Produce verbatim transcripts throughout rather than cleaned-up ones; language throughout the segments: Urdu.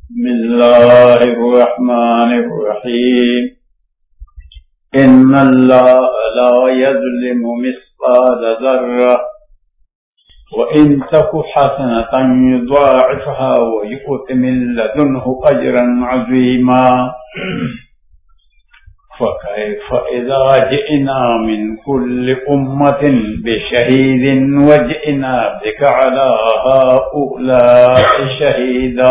बिस्मिल्लाहिर्रहमानिर्रहीम। इन्नल्लाहा ला यज़्लिमु मिस्क़ाल ज़र्रह व इन तकु हसनतन युज़ाइफ़हा व यु'ति मिन लदुन्हु अजरन अज़ीमा। फ़कैफ़ इज़ा जि'ना मिन कुल्लि उम्मतिन बिशहीदिन व जि'ना बिका अला हाउलाइ शहीदा।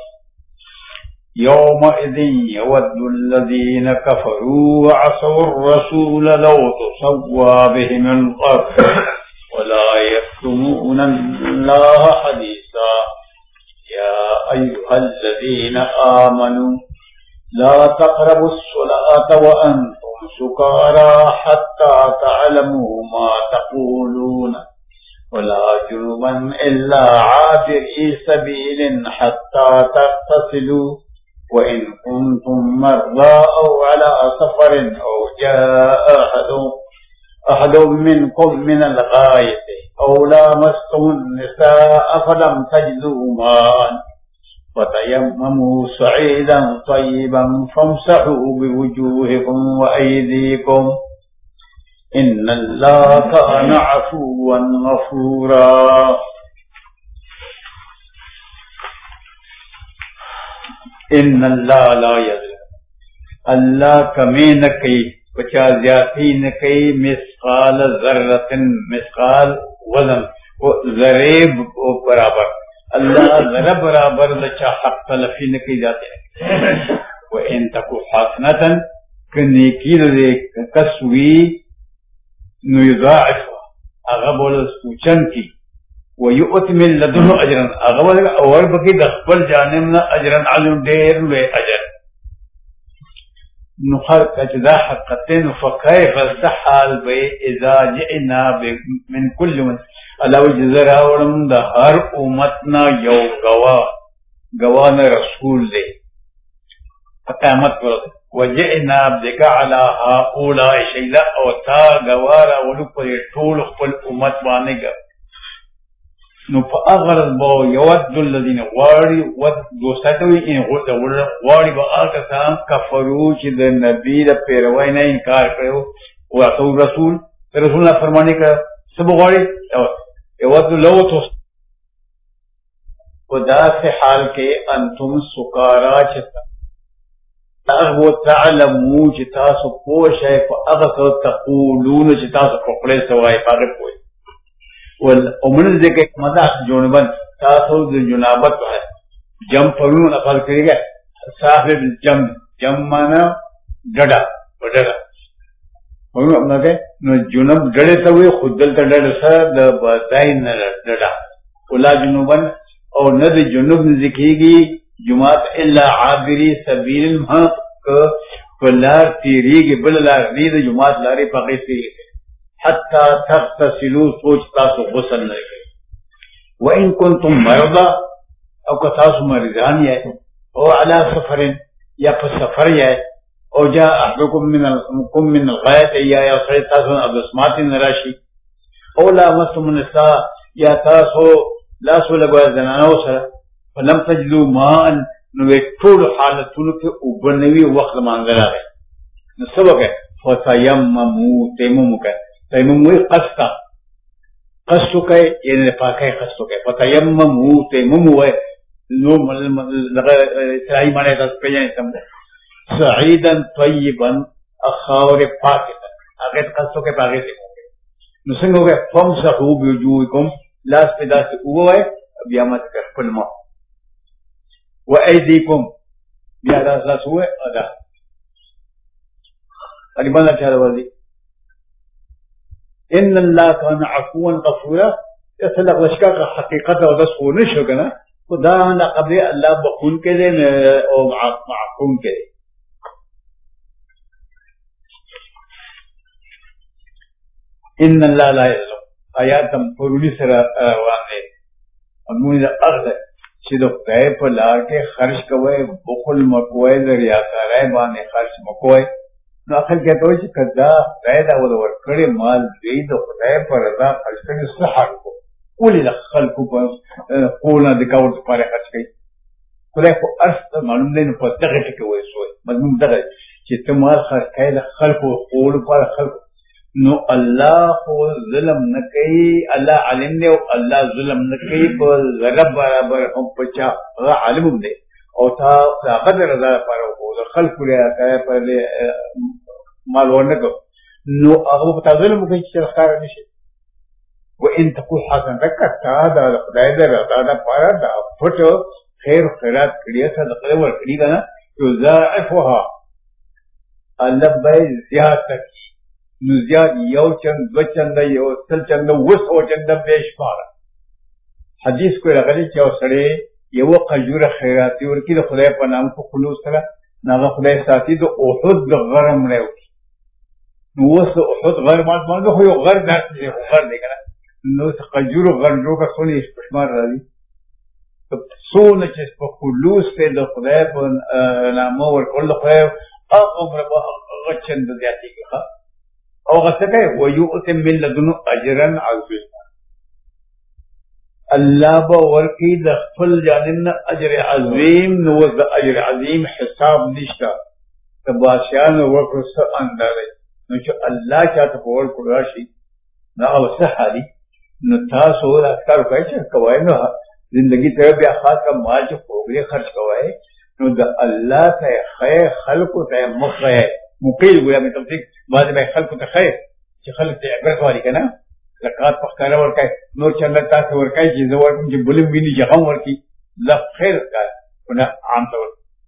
यौमइज़िन यवद्दुल्लज़ीन कफ़रू व असव्वुर रसूल लौ तुसव्वा बिहिमुल अर्ज़ व ला यक्तुमून अल्लाह हदीसा। या अय्युहल्लज़ीन आमनू ला तक़रबुस्सलात व अंतुम सुकारा हत्ता तअलमू मा तक़ूलून व ला जुनुबन इल्ला आबिरी सबीलिन हत्ता तग़तसिलू व इन कुंतुम मर्ज़ा औ अला सफ़रिन औ जाअ अहदुम मिनकुम मिनल गायति औ लामस्तुमुन निसाअ फलम तजिदू माअन फ़तयम्ममू सईदन तय्यिबन फ़म्सहू बिवुजूहिकुम व अयदीकुम इन्नल्लाहा कान अफ़ुव्वन गफ़ूरा। इन्नल्लाहा ला यज़लिमु, अल्लाह कमी न कई, बचा ज्यादती न कई, मिस्क़ाल ज़र्रतिन, मिस्क़ाल वज़न वो ज़रेब बराबर, अल्लाह ज़रा बराबर बचा हक़ तलफ़ी न की जाते हैं। वो इन तकु हसनतन नेकी दे कसवी नुज़ाइफ़ आगा बोल सूचन की वो युअति मिन लदुन्हु अजरन आगा बोल और बकी दखबल जानिब न अजरन अलिम देर वे अजर नुखर कजदा हक़तिन फ़कैफ़ सहाल बे इज़ा जि'ना मिन कुल्लि अल्लाह जज़रा वरम द हर उम्मतना यौ गवा गवा न रसूल दे क़यामत पर वजअना बिका अला हाउलाइ शहीदा और था गवारा वलु पर टोल खपल उम्मत बाने ग नु फअगरद बो यवद्दुल्लज़ीन वारी वद दोस्तों इन होत वारी बा आका कफरू च द नबी द पेरवाई ने इनकार कयो व असौ रसूल रसूल ना फरमाने का सब वारी यवद्दु लो तो खुदा से हाल के अंतुम सुकारा चता वो तअलमू चिता सो पोश है फ़अगसो तक़ूलून चिता सो कोपड़े सवाए पागल कोई वल उमन दे के मदास जोनबन तासो जुनाबत है जम परू नफल करेगा साहिब जम जम माना डडा डडा परू अपना के न जुनब डड़े तवे खुदल त डड़ स द बताई न डडा उला जुनबन और न द जुनब जिकीगी जुमात इल्ला आबिरी सबील महक फलार तीरी के बललार नीद जुमात लारे पाके तीरी हत्ता तग़तसिलू सोचता सो गुस्ल न गए व इन कुंतुम मरदा औ कतास मरिजान है ओ अला सफरिन या पर सफर है ओ जा अहदुकुम मिन कुम मिन गयत या या सैतासुन अबस्मातिन राशि ओ ला मस्तुम निसा या तासो लासो लगवा जनानो सर फलम तजलू मान नुवे टोल हालतुन के उबनवी वक्त मांगरा है न सबक है फतयम्ममू तयम्मुम का तयम्मुम वे कस्ता कस्तु के ये पाके कस्तु के फतयम्ममू तयम्मुम वे नो लगा इस्राई माने दस पे जाए समझे सईदन तय्यिबन अखावर पाकितन आगे कस्तु के पाके से नुसंग हो गए फमसहू बिवुजूहिकुम लास पे दास हुआ है बियामत कर फलमा व ऐदीकुम बियादा लास हुए अदा अलिबन अच्छा वाली इन्नल्लाह कान अफ़ुव्वन गफ़ूरा ऐसा लश्का का हकीकत और दस होने शोगा ना खुदा ना कभी अल्लाह बखून के दे और माफ़ूम के दे इन्नल्लाह ला यज़लिमु आयात हम पुरुली सरा वाने अमुन अर्ज़ सिदो कहे पर लार के खर्च कवे बुखल मकोए दरिया करे बाने खर्च मकोए तो अखिल कहते हो कि कदा पैदा वो वर्कड़े माल दे तो खुदा पर रजा खर्च करने सहार को कुल खल्कु पर कोना दिखावट पर खर्च गई خدای خو ارث معلوم دی نو په دغه ټکي وایي سوی مضمون دغه چې ته مال خرڅ کوې د خلکو خوړو لپاره خلکو نو الله خو ظلم نه کوي الله عالم دی او الله ظلم نه کوي په ذره برابر هم په چا هغه عالم هم دی او تا هغه د رضا لپاره وکړو د خلکو لپاره په مال ورنه کړو نو هغه په تا ظلم کوي چې ښکاره نه شي وان تقول حسنه تا د خدای د رضا لپاره د پټ خیر خیرات کړي صدقه ورکړي ده نه یضاعفها الله به زیات کوي نو زیات یو چند دو چنده یو سل چنده وسو چنده بشماره حدیث کوئی راغلی چې او سړی یو قجوره خیراتي ورکړي د خدای په نام په خلوص سره هغه خدای ساتي د احد د غر مړی وکړي نو اوس د احد غر ماته خو یو غر داسې دی خو غر دی که نه نو قجورو غر جوړ کړه څونه یې په شمار راځي څونه چې په خلوص دی د خدای په نامه ورکول د خدای هغه عمره به هغه چنده زیاتېږي ښه او هغه څه کوي ویؤتي من لدنه اجرا عظیما الله به ورکړي د خپل جانب نه اجر عظیم نو اوس د اجر عظیم حساب نشته د بادشاهانو ورکړو څه اندازه نو چې الله چاته په ورکړو راشي نو هغه څه حالي نو تاسو اذکار کوئ چې کوئ نو زندگی ته بیا خاصه مال چې پروګري خرچ کوئ نو د الله ته خیر خلقو ته مخه مقیل ګویا مې تفصیل بعد به خلقو ته خیر چې خلق ته عبرت واري کنه زکات په ښکاره ورکړي نور چنده تاسو ورکړي چې زه ورکړم چې بلم ویني چې هم ورکړي لا خیر کار نه عام طور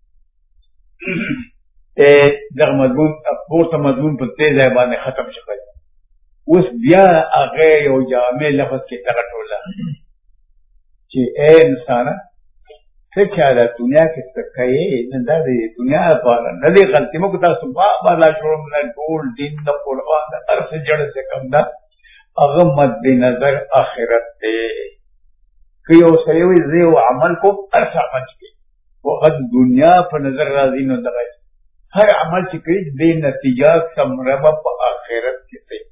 ته دغه مضمون پورته مضمون په تیز باندې ختم شي اوس بیا هغه یو جامع لفظ کې دغه ټوله چې اے انسانه څه چاله دنیا کې څه کوي نه دا د دنیا لپاره نه دی غلطي مو تاسو بابا لا جوړم نه ټول دین د قرآن د هر څه جړ څه کم ده هغه مد نظر آخرت دی که یو سړی وي زه یو عمل کوم هر څه عمل کوي وخت دنیا په نظر راځي نو دغه هر عمل چې کوي د نتیجه ثمره په آخرت کې دی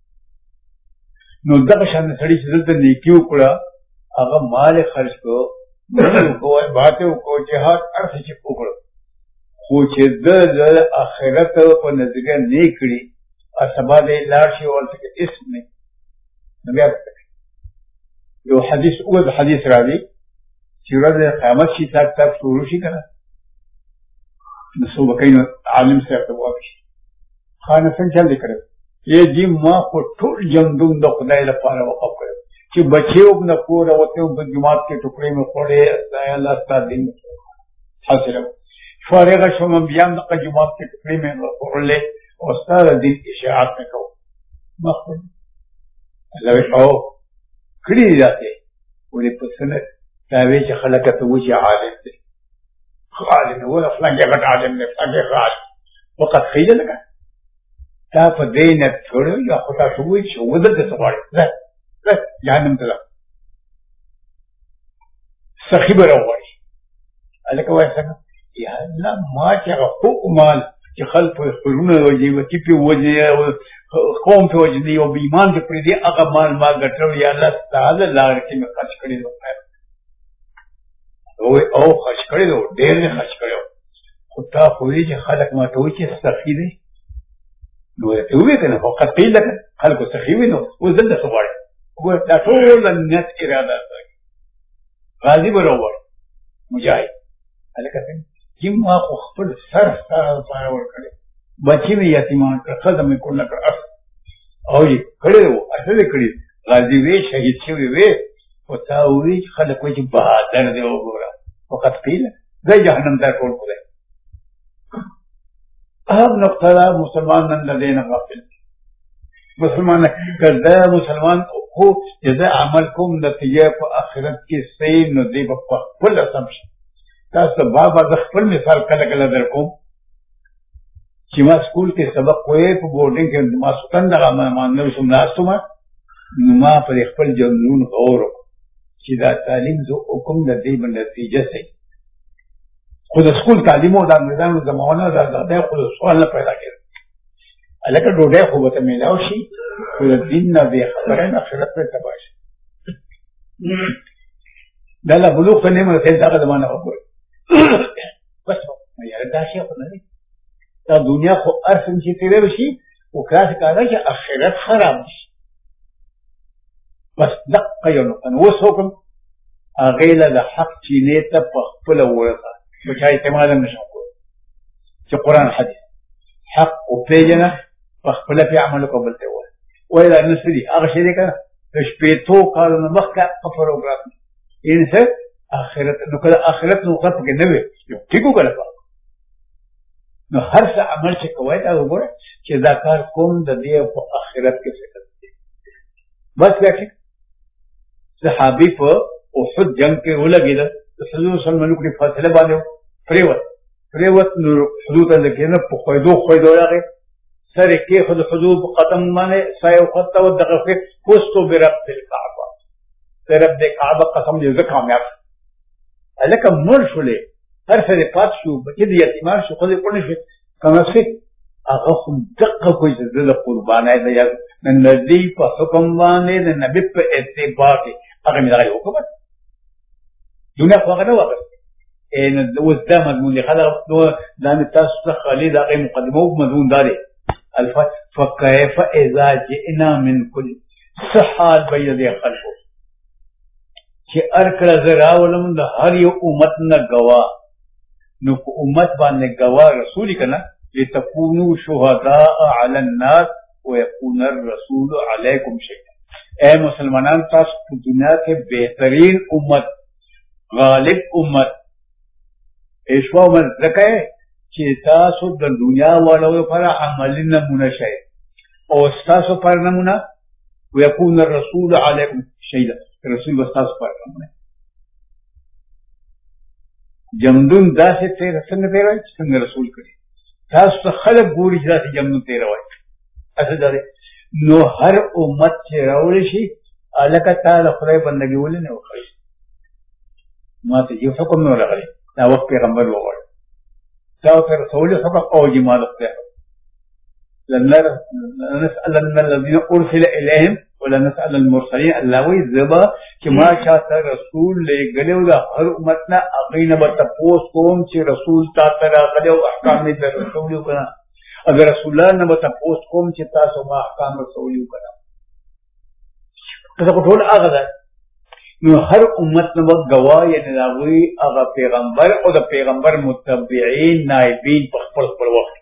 نو دغه شان سړی چې دلته نیکي وکړه هغه مال خرج کړو کوئی بات کو جهاد ارث چې وکړو خو چې د آخرت په نظریه نه کړی او سبا دې لار شي ورته اسم نه نبی یو حدیث او د حدیث راځي چې ورځ قیامت شي تاک تاک شروع شي کنه نو څو بکینو عالم سره ته وایي خانه څنګه چل کړو یې دې ما په ټول جندوم د خدای لپاره وقف کړو چې بچیو نه کور اوته په جماعت کې ټوکړې مې خوړې الله ستاسو دین حاصل فارغ شوم بیا د جماعت کې ټوکړې مې خوړلې او ستاسو دین اشاعت وکاو مخکې الله او کړي راته ولې په سنت دا وی چې خلک ته وځي عالم دي عالم ولا فلان کې غټ عالم نه فلان غالي وقت خیل لك تا په دې نه ټول یا خدای ته وځي چې ودل څه غواړي لا جهنم ته سخي به راوړي الکه وایي څنګه یا الله ما چې حقوق مال چې خلک خپلونه وځي او چې په وځي قوم ته وځي او ایمان دې پرې دي هغه مال ما ګټو یا الله تعالی لار کې مې خرج کړی نو او او خرج کړی نو ډېر نه خرج کړو خو تا خو دې چې خلک ما ته وځي سخي دي نو ته وې کنه فقط قیل خلکو سخي وینو وزل څه غواړي دا ټول نیت اراده کوي غازی برابر مجاهد الکه چې ما خو خپل سر سره سره ور کړی بچی مې یتیمان کړ خدای مې کول کړ او یې کړو اصل کړی غازی وی شهید شوی وی او تا وی خلک وې بهادر دی وګوره فقط قیل دا جهنم ته کول کوي اهم نقطه مسلمان نن لدينا غافل مسلمان کړه مسلمان خو جزاء عمل کوم نتیجه په آخرت کې صحیح نو دی په خپل سم شي تاسو بابا د خپل مثال کله کله درکوم چې ما سکول کې سبق وې په بورډینګ کې ما ستند غما ما نو سم ناستو ما نو ما په خپل جنون غور چې دا تعلیم زو حکم د دې په نتیجه صحیح خو د سکول تعلیم او د نظام زمانه دا د خپل سوال نه پیدا کړي الکه ډوډۍ خو به ته میلاو شي خو د دین نه بې خبره نه آخرت پرې تباه شي دا لا بلوغ ته نه مرسېد دغه زمانه وګورئ بس یاره دا شی خو نه دی دا دنیا خو ارسم چې تیرې شي او کله کله چې آخرت خراب شي بس دقه یو نو وسوکم اغه له حق چینه ته په خپل ورته په چا اعتماد نشم کوی چې قران حدیث حق او پیجنه په خپل په عمل کوبل ته وای وای دا نسلی هغه شی دی کنه د شپېتو کالونو مخکې په پروګرام یې څه آخرت نو کله آخرت نو خط کې نه وي یو ټیکو کړه نو هر څه عمل چې کوی دا وګوره چې دا کار کوم د دې په آخرت کې څه کوي بس راځي صحابي په احد جنگ کې ولګید د حضور صلی الله علیه وسلم په فاصله باندې پریوت پریوت نو حدود ته کې نه په خویدو خویدو راغی سره کې خود حدود ختم باندې سایو خطه او دغه کې پوسټو برب الکعبه رب د کعبه قسم دې زکه کامیاب الکه مر شولې هر څه پات شو بچی د یتیمان شو خو دې پړنه شو کما څه هغه هم دقه کوي چې د قربانای د یا نبی په حکم باندې د نبی په اتباع کې هغه مې راغلی حکم دنیا خو هغه نه وغه ان اوس دا مضمون خلک نو دا تاسو ته خالي دا مقدمه او مضمون داري الف فكيف اذا جئنا من كل صحال بيد خلقه چې ارکړه زراولم د هر یو امت نه گوا نو کو امت باندې گوا رسول کنا لتكونوا شهداء على الناس ويكون الرسول عليكم شهيدا اے مسلمانان تاسو په دنیا کې بهترین امت غالب امت ایشوا من زکه چې تاسو د دنیا والو لپاره عملی نمونه شئ او تاسو پر نمونه ويكون الرسول عليكم شهيدا رسول وستاسو پر نمونه جمدون داسې تیر څنګه تیروي څنګه رسول کړي تاسو خلک ګوري چې داسې جمدون تیروي اصل دا نو هر امت چې راوړي شي الکه تعالی خدای بندګي ولې نه وکړي ما ته یو حکم نه راغلی دا وخت پیغمبر وغوړ دا تر رسول حکم او جمال خدای لن نسألن الذين ارسل اليهم ولا نسأل المرسلين الله وي زبا چې ما شاته رسول لګلو دا هر امتنا اغینه به تاسو کوم چې رسول تا تر غلو احکام دې رسول کړه اگر رسول الله نه به تاسو کوم چې تاسو ما احکام رسول کړه کله ټول هغه نو هر امت نو گواهی نه راوي هغه پیغمبر او د پیغمبر متبعين نائبین په خپل خپل وخت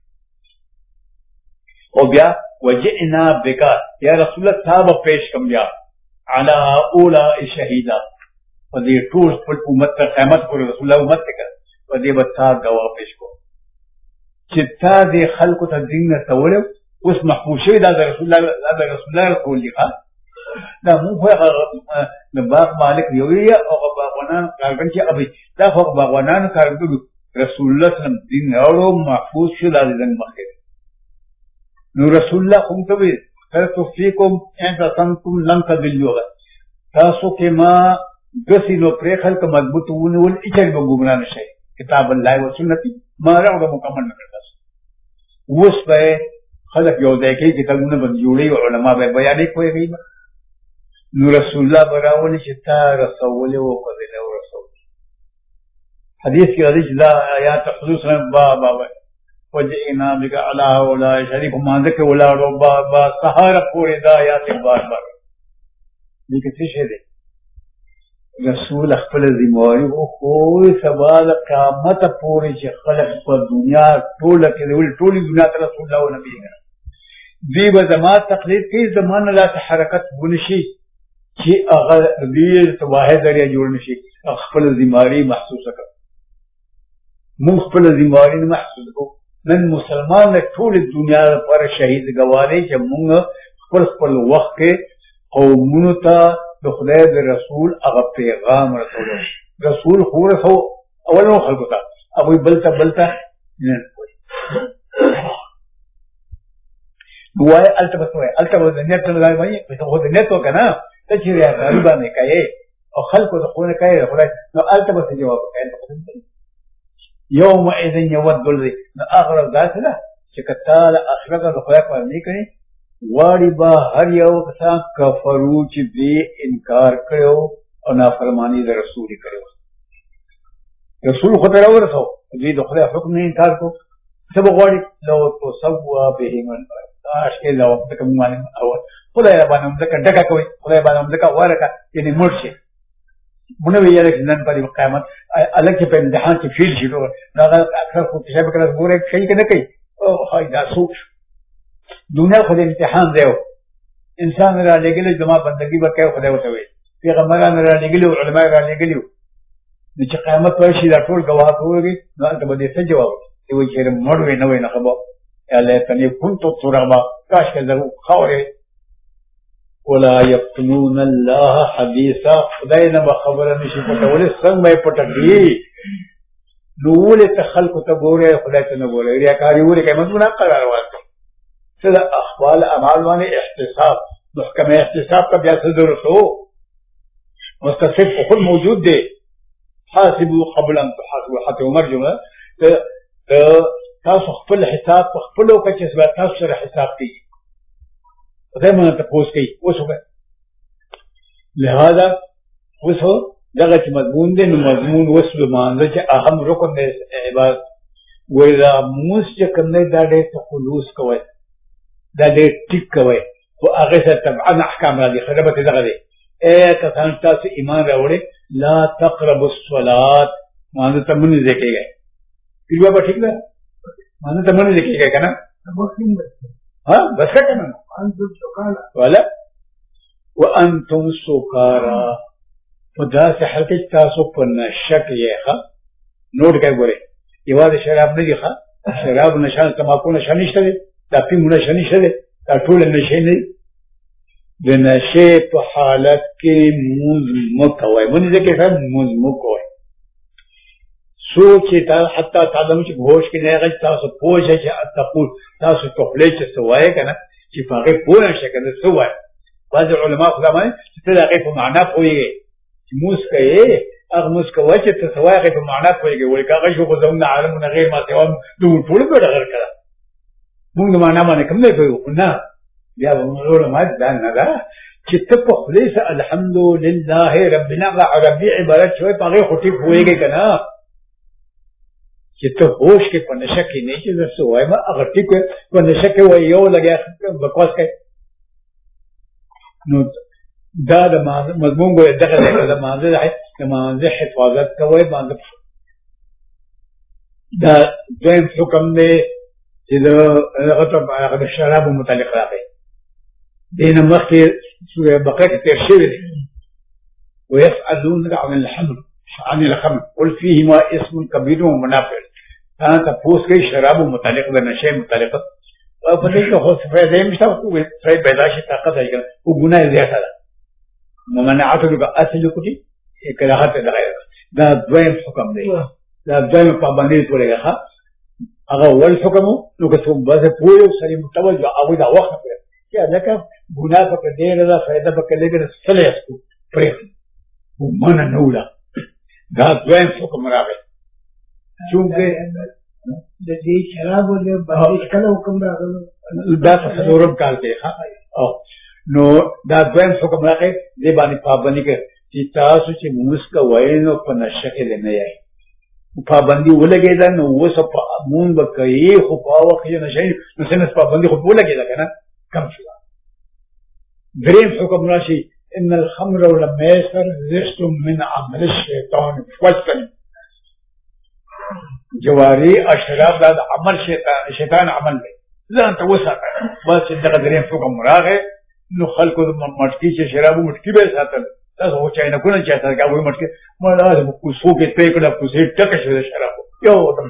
او بیا وجئنا بك یا رسول الله تابه پیش کوم بیا على اولا شهیدا په دې ټول خپل امت ته قیامت پر رسول الله امت ته په دې وتا گواه پیش کو چې تا دې خلکو ته دین نه تولو اوس محفوظ شوی دا رسول الله دا رسول الله رسول دی دا مو هغه د باغ مالک یو یا او باغوانان کارګن چې ابي دا خو باغوانان کارګن رسول الله صلی الله علیه وسلم دین اورو محفوظ شو د دې مخکې نو رسول الله کوم ته وي تاسو فیکم ان تاسو لن تدلوا تاسو کې ما غسی نو پرې خلک مضبوط ونول اچل به ګمرا نشي کتاب الله او سنت ما راغله مکمل نه کړل اوس به خلک یو ځای کې کتابونه باندې جوړي علما به بیان کوي نو رسول الله براولي چې تا رسول او قبل او رسول حدیث کې راځي دا آیات حضور صلی الله علیه وسلم وجئنا بك على ولا شریف ما ذکر ولا ربا با سحر پوری دا آیات بار بار دې کې څه شي دي رسول خپل ذمہواری او خو سبا د قیامت پوری چې خلق په دنیا ټول کې ول ټول دنیا ته رسول الله او نبی دی به زما تقلید کې زمانه لا حرکت ونشي چې هغه دې واحد لري جوړ نشي خپل ذمہواری محسوسه کړ مون خپل ذمہواری نه محسوس کو نن مسلمان ټول دنیا پر شهید غواړي چې مونږ خپل خپل وخت کې قومونو ته د خدای د رسول هغه پیغام رسول رسول خو رسو اولو خلکو ته ابو بلته بلته نه کوي دوای التبس وای التبس د نیت نه راځي په هغه د نیت وکنه ته چې غریبه نه کوي او خلکو ته خو نه کوي خدای نو التبس جواب کوي یوم اذن یود الذی اخر ذات ده چې کتاله اخرت د خدای په نه کوي واړي با هر یو کسان کفرو چې دې انکار کړو او نافرمانی د رسول کړو رسول خدای ورسو دوی د خدای حکم نه انکار کو سبا غواړي لو تسوا بهم اشکه لو تک معنی او خدای باندې ځکه ډکه کوي خدای باندې ځکه ورکه یعنی مرشي مونږ ویل چې نن په قیامت الګ په امتحان کې فیل شي نو هغه اکثر خو چې به کله ګوره شي کنه کوي او هاي دا سوچ دنیا خو د امتحان دی انسان را لګل جما بندگی وکړي خدای وته وي پیغمبران را لګل علماء را لګل د چې قیامت ورشي دا ټول گواه کوي نو ته به څه جواب دی چې مړ وي نه وي نه خبر یا لکه كنت ترابا کاش که زه خوره ولا يقتلون الله حديثا خدای نه خبره نشي پټول څنګه پټکی نو ولې تخلق ته ګوره خدای ته نه ګوره ریاکاری ولې کوي مزونه قرار ورکړي څه احوال اعمال باندې احتساب محکمه احتساب کا بیا څه درسو مستفید خود موجود دی حاسبوا قبل ان تحاسبوا حتى عمر جمله تاسو خپل حساب خپل او کچې سبا تاسو سره حساب کوي دائما تپوس کوي اوسه لہذا اوسه دغه چې مضمون دی نو مضمون وسل مانځه چې اهم رکن دی عبادت وإذا موس چې کوم دا ډېر خلوص کوي دا ډېر ټیک کوي او هغه سره طبعا احکام را دي خرابت دغه دی اے کسان تاسو ایمان راوړي لا تقربوا الصلاة مانځه ته مونږ ځکیږي پیروا به ٹھیک ده مانځه ته مونږ ځکیږي کنه ها بس کنه انتم سکارا ولا وانتم سکارا فدا سے حلقه تاسو په نشک یې ښه نوٹ کوي ګوره یوازې شراب نه دی ښه شراب نشان تماکو نشان نشته دی دا پیمو نشان نشته دی دا ټول نشي نه د نشي په حالت کې موز مکوي مونږ ځکه فهم موز مکوي سوچ تا حتی تعلم چې هوش کې نه غږ تاسو پوهه چې تقول تاسو په خپل چې سوای کنه چې هغه پوهه شي کنه سوای بعض علما خدامه چې هغه په معنا پوهیږي چې موس کوي هغه موس کوي چې ته سوای هغه په معنا پوهیږي ولکه هغه شو غوښنه عالمونه غیر ما ته دوه ټول به غیر کړه موږ معنا باندې کوم نه کوي نه بیا علما دا نه دا چې ته په خلیص الحمدلله ربنا عربي عبارت شوی په هغه خټي پوهیږي کنه چې ته هوش کې په نشه کې نه چې زه وایم هغه ټیک په نشه کې وای یو لګیا بکواس کوي نو دا د مضمون ګوره دغه د مانځه د مانځه حفاظت کوي باندې دا دویم حکم دی چې هغه ته هغه شراب متعلق راغی دین مخکې سوره بقره کې تیر شوی دی ويسألونك عن الحمر عن الخمر قل فيهما اسم كبير ومنافع تا تاسو کې شراب متعلق د نشه متعلق او په دې کې خو څه فائدې مشته او څه پیدا شي طاقت راځي او ګناه زیاته ده ممنعات له اصل کوټي کراهت ده دا دویم حکم دی دا دویم پابندي پورې ښه هغه ول حکم نو که څو بده پوره سړي متوجه او دا وخت پرې چې لکه ګناه په دې نه ده فائدہ په کې لګره سلې اسکو پرې ومنه نه ولا دا دویم حکم راغی چونکه د دې شراب له باندې کله حکم راغلی دا څلورم کال کې ها او نو دا دویم حکم راغی دې باندې پابندي کې چې تاسو چې موسکا وینو په نشه کې نه یې پابندي ولګیدا نو وسه په مون بکې خو په وخت یې نشي نو څنګه پابندي خو ولګیدا کنه کم شو دریم حکم راشي ان الخمر والميسر رجس من عمل الشيطان فاجتنبوه جواری اشراب دا عمل شیطان شیطان عمل دی ځان ته وساته بس دغه دریم حکم راغی نو خلکو د مټکی چې شرابو مټکی به ساتل تاسو و چای نه کول چې تاسو هغه مټکی مړه د کوڅو کې پې کړه کوڅې ټکه شوی شرابو یو دم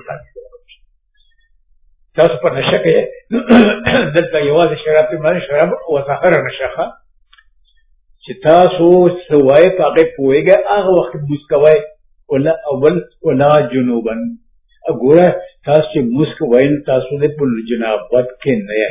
تاسو په نشه کې دلته یوازې شراب په باندې شراب او سحر نشخه چې تاسو سوای په هغه پوهیږئ هغه وخت مسکوي ولا اول ولا جنوبن اګوره تاسو چې مسک وین تاسو د په جنابت کې نه یې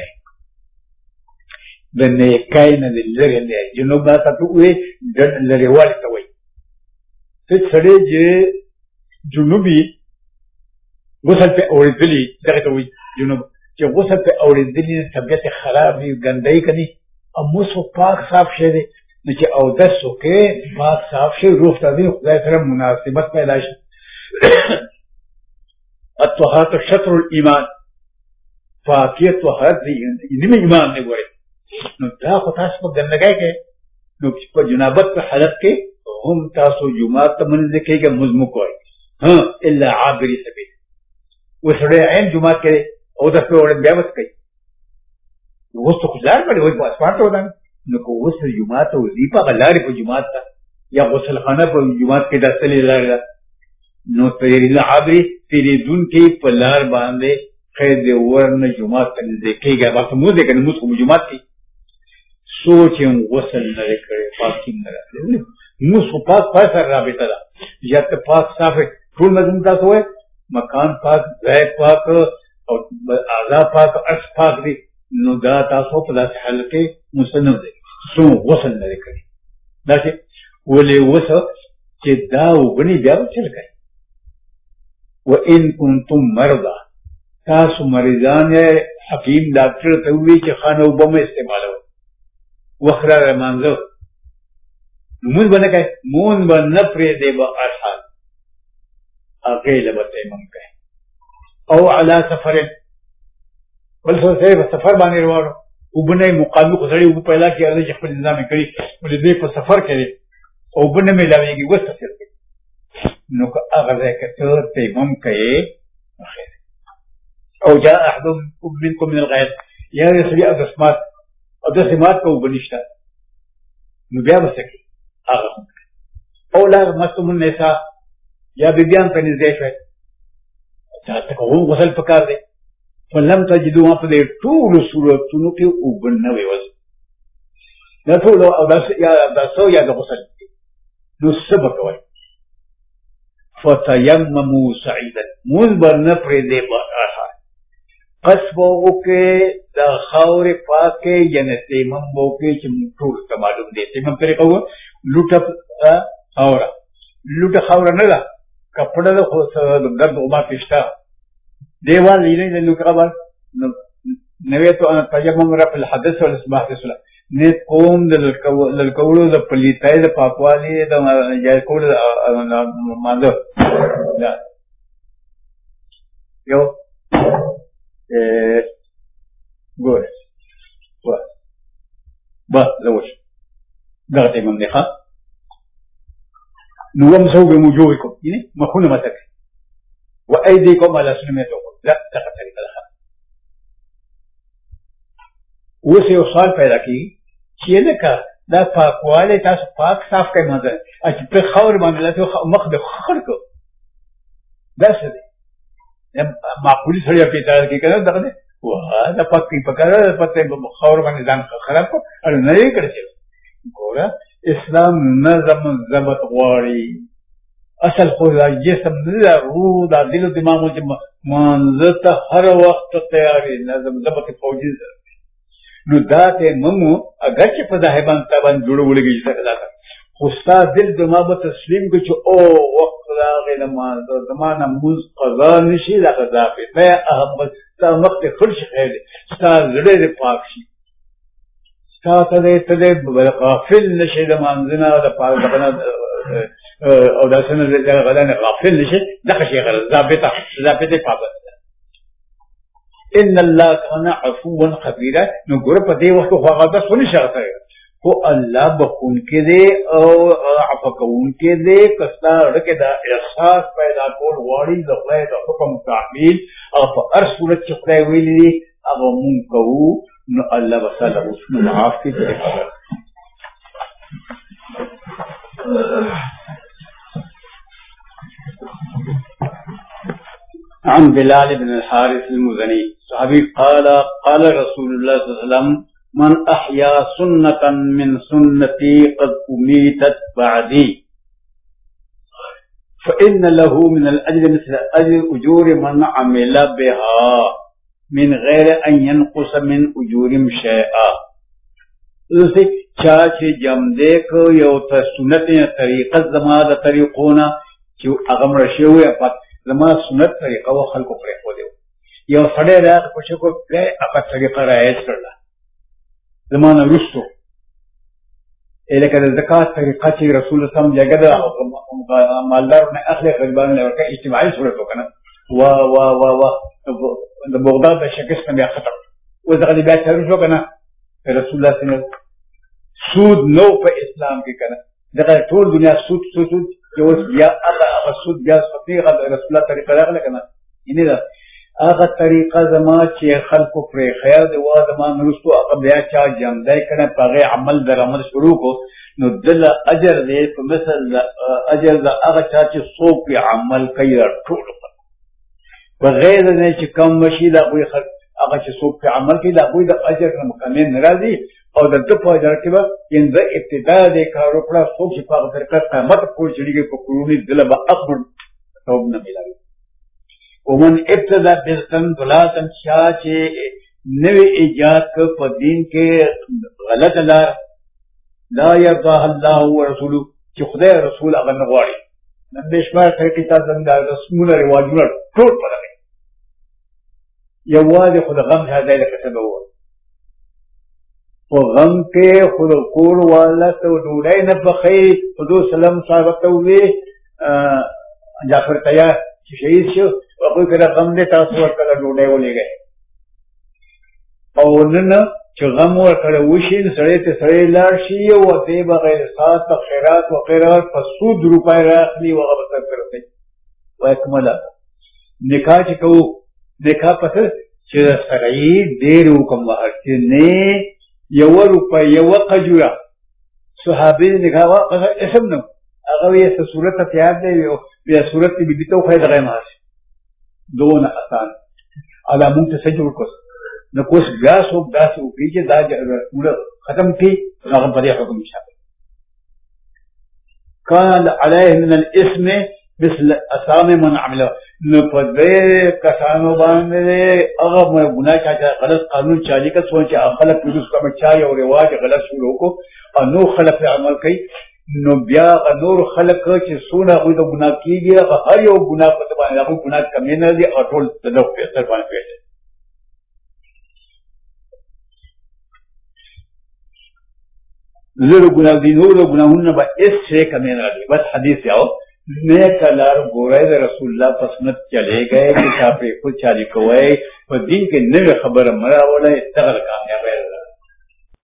د نه کاین د لری نه جنوب تاسو وې د لری والته وې څه سړی چې جنوبي غسل په اورېدلی دغه وې جنوب چې غسل په اورېدلی طبيعت خراب وي ګندای کني او مسو پاک صاف شه دي نو چې او دسو کې پاک صاف شي روح ته دې خدای سره مناسبت پیدا شي الطهارة شطر الإيمان فاقیت طهارت دې نیمه ایمان دی ګورئ نو دا خو تاسو په ګندګۍ کې نو په جنابت په حالت کې هم تاسو جمعات ته منځ کېږئ مونځ مو کوئ ها الا عابري سبیل وسړی عین جمعات کې او د په وړاندې بیا وڅ کوي اوس خو لار باندې وایي په اسپاټ ودان نو کو اوس جمعات او دی په لارې په جمعات ته یا غسل خانه په جمعات کې داخلي لار نو تیرې عابري تیرې دن کې په لار باندې خیر دې ورنه جمعات ته نږدې کېږي بس مو دې کنه موږ په جمعات کې سوچ هم غسل نه کړي پاکي نه راځي موږ په پاک پاک سره رابطه ده یا ته پاک صاف ټول مزم تاسو وای مکان پاک ځای پاک او اعضاء پاک اس پاک دي نو دا تاسو په داسې حال کې مسنن دي سو غسل نه کړي دا چې ولې وسه چې دا وګني بیا چل کوي وان کنتم مرضى تاسو مریضان حکیم ډاکټر ته وی چې خانه وبم استعمالو وخره رمانځو مون باندې کوي مون باندې پرې دی به احال اغه لبته مونږه او علی سفر بل څه په سفر باندې وروړو وبنه مقابل خو سړی په پیدا کې ارزه خپل نظام کړی ولې دې په سفر کې او بنه ملاويږي وسته نو که هغه ځای کې ته تیمم کوي خیر او جاء احد منكم من الغائط یا سړي ادسمات ادسمات کو بنشتا نو بیا وسکی هغه او لا مستم النساء یا بیبیان په نږدې شوي تاسو کوم غسل پکار دی فلم تجدوا ما په دې ټول صورتونو کې وګنوي وځ دا ټول او داس یا داسو یا د غسل نو سبق وای فتيمموا سعيدا منبر نه پرې دی بارها قصب وکي د خاور پاکه ینه تیمم وکي چې ټول ته معلوم دي تیمم پرې کوو لوټه خاور لوټه خاور نه ده کپڑا د خو د درد او ما پښتا دیوال لینې د لوټه خبر نوې ته تیمم را په الحدث او الاصباح رسول نه قوم د لکولو د پلیتای د پاکوالي د جای کول مانده دا یو ګور وا با لوش دا ته من نه نو ومسو بوجوهكم يعني مخونه متك وايديكم على سنميتكم لا تقتل الخ اوس یو سوال پیدا کی چې لکه دا پاکواله تاسو پاک صاف کوي مزه چې په خاور باندې لته مخ د خړکو دا څه دي معقول سره په تار کې کنه دا نه واه دا پاکي پکاره پته په خاور باندې ځان خراب کو اړ نه یې کړی ګوره اسلام نظم ضبط غواړي اصل خو دا جسم نه روح دا دل او دماغ چې منځ ته هر وخت تیاری نظم ضبط فوجي نو دا ته ممو اگر چې په ځای باندې باندې جوړولږي چې دا خو ستا دل دماغ به تسلیم کو چې او وخت راغی نماز زمانه موز قضا نشي دا قضا په احمد تا وخت خرج خیر ستا زړه پاک شي ستا ته ته غافل نشي د مانځنه د پاک دغه او دا څنګه غلانه غافل نشي دغه شي غل ضابطه ضابطه پاک ان الله كان عفوا خبيرا نو ګور په دې وخت خو هغه د سونی شرط دی خو الله بخون کې دی او عفو کوون کې دی کستا ورکه دا احساس پیدا کول غواړي د خدای د حکم تعمیل او په هر صورت چې خدای ویلي هغه مونږ کوو نو الله وساله وسنه معاف کې دی عن بلال بن الحارث المزني صحابي قال قال رسول الله صلى الله عليه وسلم من أحيا سنة من سنتي قد أميتت بعدي فإن له من الأجر مثل أجر أجور من عمل بها من غير أن ينقص من أجورهم شيئا اسے چاچے جم دیکھ یو تا سنت طریقہ زما دا طریقونا چو اغم رشیوی اپا زما سنت طریقہ و خلقو پریخو دیو یو سڑے را کچھ کو گئے اپا طریقہ رائج کرلا زمانہ رسو لکه د زکات طریقه چې رسول الله صم جګه د مالدارونه اخلي غریبانو لپاره اجتماعي صورت وکنه وا وا وا وا د بغداد د شکست بیا ختم و دغه بیا تاریخ وکنه رسول الله صلی الله سود نو په اسلام کې کنه دغه ټول دنیا سود سود یو بیا هغه سود بیا صفیغه رسول الله طریقه راغله کنه ینه دا هغه طریقه زما چې خلکو پر خیر دی وا زما نرستو هغه بیا چا جام دای کنه په عمل در عمل شروع کو نو دل اجر دې په مثل اجر دا هغه چا چې څوک عمل کوي ټول په غیر نه چې کم مشي دا کوئی خلک هغه چې څوک عمل کوي دا کوئی د اجر نه مکمل ناراضي او د دې په اجر کې به ان د ابتدا د کارو پر څوک چې په طریقه قیامت پورې چلیږي په کورونی دل به اکبر توب نه ملایي ومن ابتدا بزتن ضلالتن شاه چې نوې ایجاد په دین کې غلط لار لا يرضى الله ورسوله چې خدای رسول هغه نه غواړي نن بشمار ټکی تاسو د رسمونو رواجونه ټول پرې یوازې خدای غم هدا له کتبه و او غم کې خدای کور والا ته ډوډۍ نه بخي حضور سلام صاحب ته وی جعفر تیا چې شهید شو هغه کله غم دې تاسو ورکړه ډوډۍ ولېږي او نن چې غم ورکړه وشي سړی ته سړی لاړ شي او دې بغیر سات خیرات او خیرات په سود روپای راخلي او هغه څه کوي وای کومه نکاح چې کو نکاح پته چې سړی ډېر حکم ورکړي نه یو روپای یو قجوره صحابي نکاح هغه اسم نو هغه یې څه صورت ته یاد دی بیا صورت دې به تو خیر دغه ماش دون آسان علامه مونږ ته سجور کوس نو کوس ګاس او ګاس او پیچه دا موږ ختم کی هغه په دې حکم شامل کان علیه من الاسم مثل اسام من عمله نو په دې کسانو باندې هغه ګناه چې غلط قانون چالي کا سوچ خلک پولیس کوم چا یو رواج غلط شروع کو او نو خلک عمل کوي نو بیا نور خلک چې سونه غوې د ګناه کیږي هغه هر یو ګناه په باندې هغه ګناه کمې نه دي او ټول د دوه په سر باندې پیږي زه ګناه دي نور ګناهونه به هیڅ شي کمې نه دي بس حدیث یو نیک لار ګورای د رسول الله په سنت چلے گئے چې تاسو په چالي کوی په دین کې نوې خبره مراوله استغفار کامیاب